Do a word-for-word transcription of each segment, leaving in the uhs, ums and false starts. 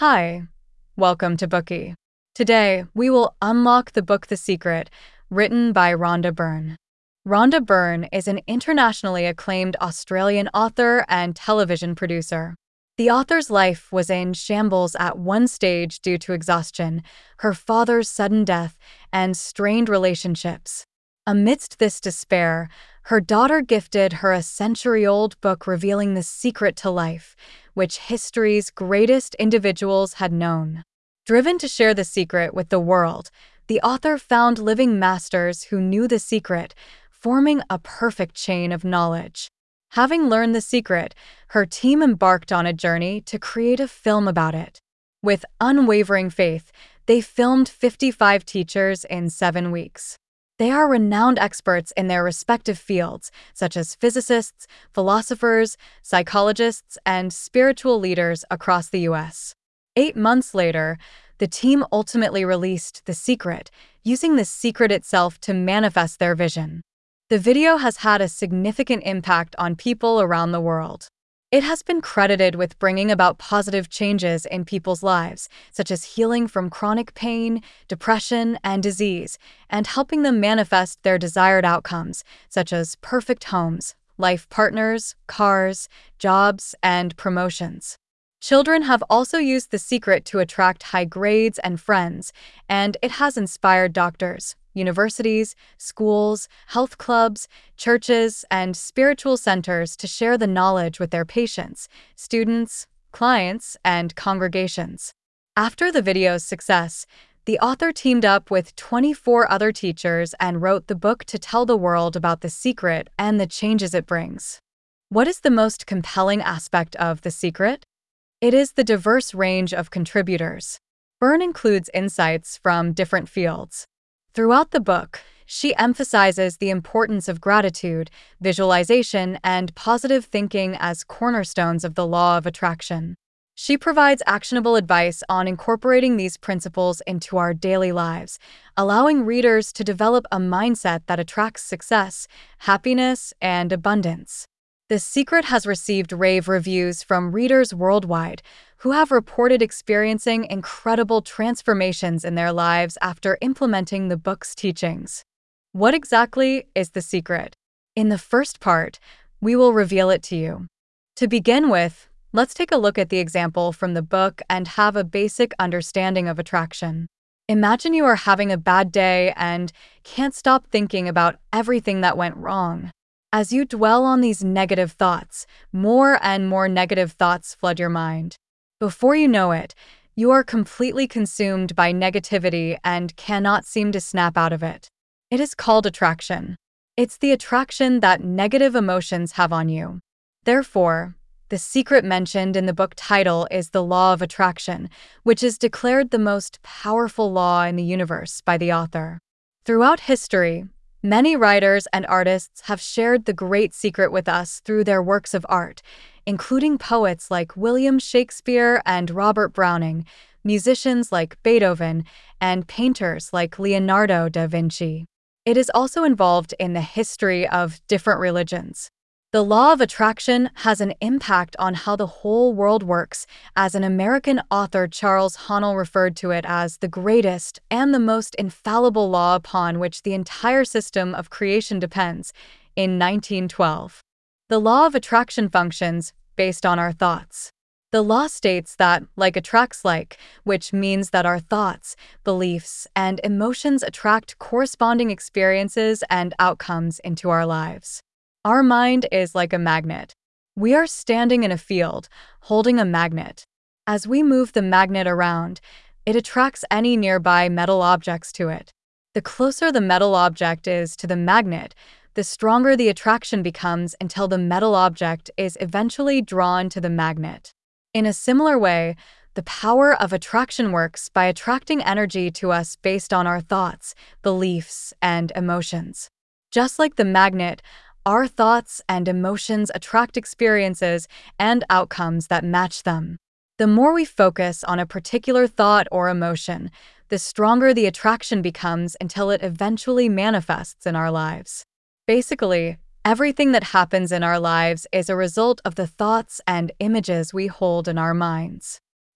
Hi, welcome to Bookie. Today, we will unlock the book The Secret, written by Rhonda Byrne. Rhonda Byrne is an internationally acclaimed Australian author and television producer. The author's life was in shambles at one stage due to exhaustion, her father's sudden death, and strained relationships. Amidst this despair, her daughter gifted her a century-old book revealing the secret to life, which history's greatest individuals had known. Driven to share the secret with the world, the author found living masters who knew the secret, forming a perfect chain of knowledge. Having learned the secret, her team embarked on a journey to create a film about it. With unwavering faith, they filmed fifty-five teachers in seven weeks. They are renowned experts in their respective fields, such as physicists, philosophers, psychologists, and spiritual leaders across the U S. Eight months later, the team ultimately released The Secret, using the secret itself to manifest their vision. The video has had a significant impact on people around the world. It has been credited with bringing about positive changes in people's lives, such as healing from chronic pain, depression, and disease, and helping them manifest their desired outcomes, such as perfect homes, life partners, cars, jobs, and promotions. Children have also used The Secret to attract high grades and friends, and it has inspired doctors, universities, schools, health clubs, churches, and spiritual centers to share the knowledge with their patients, students, clients, and congregations. After the video's success, the author teamed up with twenty-four other teachers and wrote the book to tell the world about the secret and the changes it brings. What is the most compelling aspect of The Secret? It is the diverse range of contributors. Byrne includes insights from different fields. Throughout the book, she emphasizes the importance of gratitude, visualization, and positive thinking as cornerstones of the law of attraction. She provides actionable advice on incorporating these principles into our daily lives, allowing readers to develop a mindset that attracts success, happiness, and abundance. The Secret has received rave reviews from readers worldwide who have reported experiencing incredible transformations in their lives after implementing the book's teachings. What exactly is The Secret? In the first part, we will reveal it to you. To begin with, let's take a look at the example from the book and have a basic understanding of attraction. Imagine you are having a bad day and can't stop thinking about everything that went wrong. As you dwell on these negative thoughts, more and more negative thoughts flood your mind. Before you know it, you are completely consumed by negativity and cannot seem to snap out of it. It is called attraction. It's the attraction that negative emotions have on you. Therefore, the secret mentioned in the book title is the law of attraction, which is declared the most powerful law in the universe by the author. Throughout history, many writers and artists have shared the great secret with us through their works of art, including poets like William Shakespeare and Robert Browning, musicians like Beethoven, and painters like Leonardo da Vinci. It is also involved in the history of different religions. The law of attraction has an impact on how the whole world works, as an American author Charles Haanel referred to it as the greatest and the most infallible law upon which the entire system of creation depends, in nineteen twelve. The law of attraction functions based on our thoughts. The law states that like attracts like, which means that our thoughts, beliefs, and emotions attract corresponding experiences and outcomes into our lives. Our mind is like a magnet. We are standing in a field, holding a magnet. As we move the magnet around, it attracts any nearby metal objects to it. The closer the metal object is to the magnet, the stronger the attraction becomes until the metal object is eventually drawn to the magnet. In a similar way, the power of attraction works by attracting energy to us based on our thoughts, beliefs, and emotions. Just like the magnet, our thoughts and emotions attract experiences and outcomes that match them. The more we focus on a particular thought or emotion, the stronger the attraction becomes until it eventually manifests in our lives. Basically, everything that happens in our lives is a result of the thoughts and images we hold in our minds.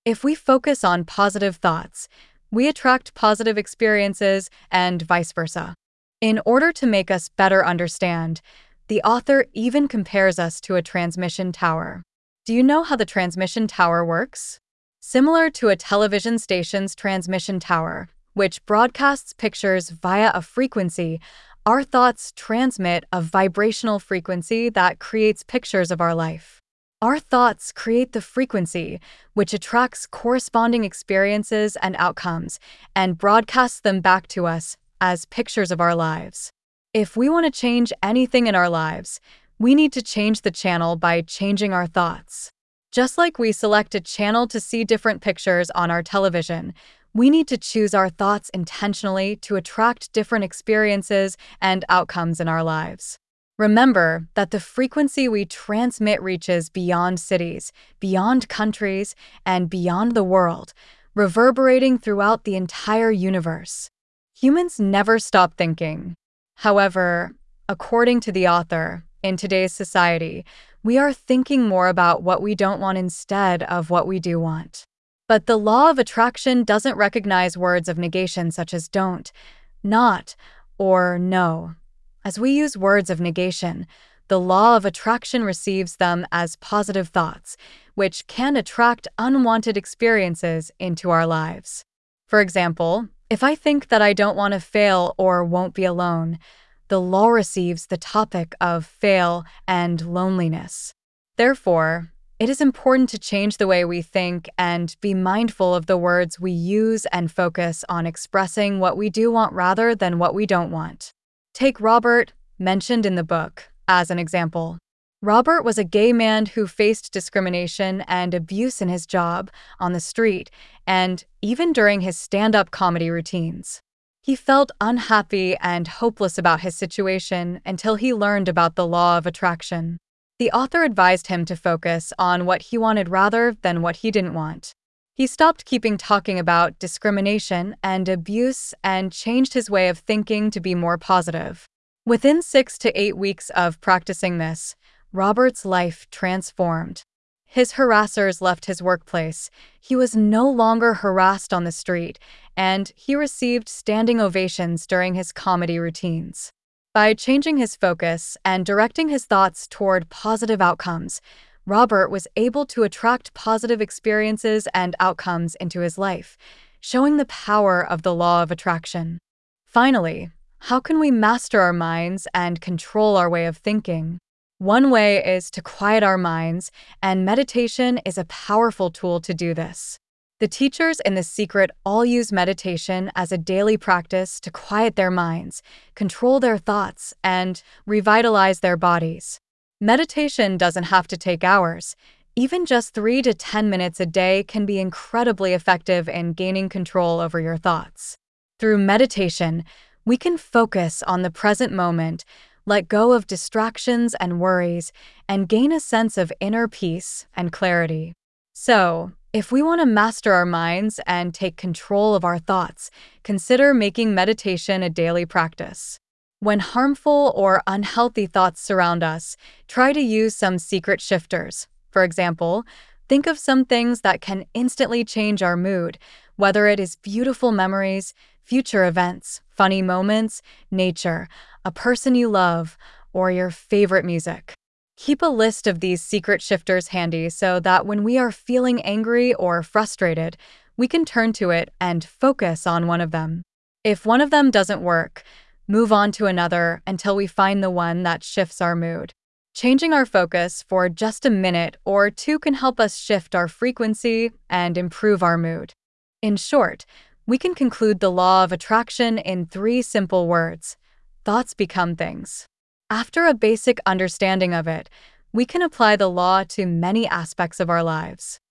If we focus on positive thoughts, we attract positive experiences and vice versa. In order to make us better understand, the author even compares us to a transmission tower. Do you know how the transmission tower works? Similar to a television station's transmission tower, which broadcasts pictures via a frequency, our thoughts transmit a vibrational frequency that creates pictures of our life. Our thoughts create the frequency, which attracts corresponding experiences and outcomes, and broadcasts them back to us as pictures of our lives. If we want to change anything in our lives, we need to change the channel by changing our thoughts. Just like we select a channel to see different pictures on our television, we need to choose our thoughts intentionally to attract different experiences and outcomes in our lives. Remember that the frequency we transmit reaches beyond cities, beyond countries, and beyond the world, reverberating throughout the entire universe. Humans never stop thinking. However, according to the author, in today's society, we are thinking more about what we don't want instead of what we do want. But the law of attraction doesn't recognize words of negation such as don't, not, or no. As we use words of negation, the law of attraction receives them as positive thoughts, which can attract unwanted experiences into our lives. For example, if I think that I don't want to fail or won't be alone, the law receives the topic of fail and loneliness. Therefore, it is important to change the way we think and be mindful of the words we use and focus on expressing what we do want rather than what we don't want. Take Robert, mentioned in the book, as an example. Robert was a gay man who faced discrimination and abuse in his job, on the street, and even during his stand-up comedy routines. He felt unhappy and hopeless about his situation until he learned about the law of attraction. The author advised him to focus on what he wanted rather than what he didn't want. He stopped keeping talking about discrimination and abuse and changed his way of thinking to be more positive. Within six to eight weeks of practicing this, Robert's life transformed. His harassers left his workplace. He was no longer harassed on the street, and he received standing ovations during his comedy routines. By changing his focus and directing his thoughts toward positive outcomes, Robert was able to attract positive experiences and outcomes into his life, showing the power of the law of attraction. Finally, how can we master our minds and control our way of thinking? One way is to quiet our minds, and meditation is a powerful tool to do this. The teachers in The Secret all use meditation as a daily practice to quiet their minds, control their thoughts, and revitalize their bodies. Meditation doesn't have to take hours. Even just three to ten minutes a day can be incredibly effective in gaining control over your thoughts. Through meditation, we can focus on the present moment, let go of distractions and worries, and gain a sense of inner peace and clarity. So, if we want to master our minds and take control of our thoughts, consider making meditation a daily practice. When harmful or unhealthy thoughts surround us, try to use some secret shifters. For example, think of some things that can instantly change our mood, whether it is beautiful memories, future events, funny moments, nature, a person you love, or your favorite music. Keep a list of these secret shifters handy so that when we are feeling angry or frustrated, we can turn to it and focus on one of them. If one of them doesn't work, move on to another until we find the one that shifts our mood. Changing our focus for just a minute or two can help us shift our frequency and improve our mood. In short, we can conclude the law of attraction in three simple words: thoughts become things. After a basic understanding of it, we can apply the law to many aspects of our lives.